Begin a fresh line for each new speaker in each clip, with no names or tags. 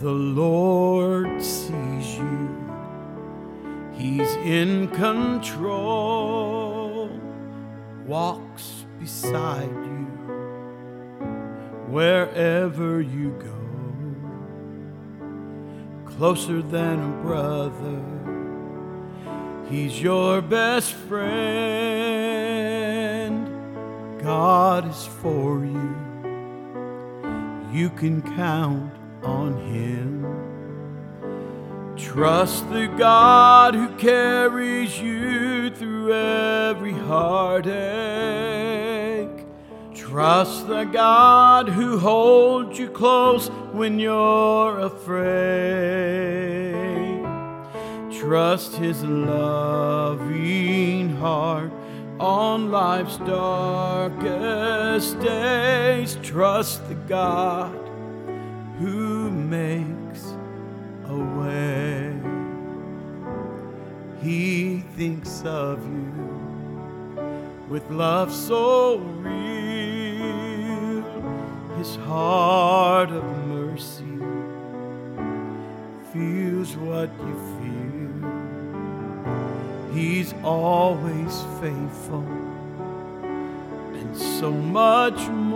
The Lord sees you. He's in control. Walks beside you wherever you go. Closer than a brother. He's your best friend. God is for you. You can count on Him. Trust the God who carries you through every heartache. Trust the God who holds you close when you're afraid. Trust His loving heart on life's darkest days. Trust the God who makes a way. He thinks of you with love so real. His heart of mercy feels what you feel. He's always faithful and so much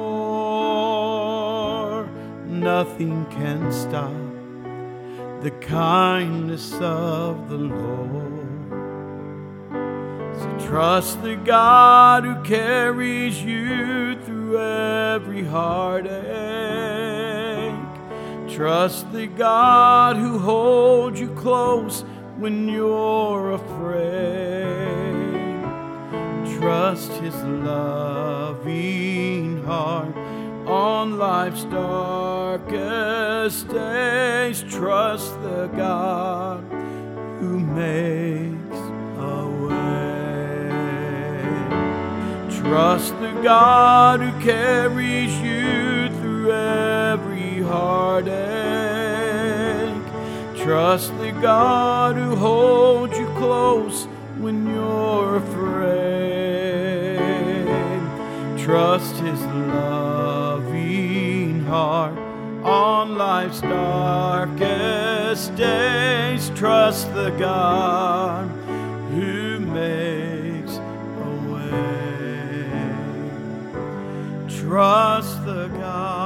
more. Nothing can stop the kindness of the Lord. So trust the God who carries you through every heartache. Trust the God who holds you close when you're afraid. Trust His loving heart on life's darkest days. Trust the God who makes a way. Trust the God who carries you through every heartache. Trust the God who holds you close when you're afraid. Trust His loving heart on life's darkest days. Trust the God who makes a way. Trust the God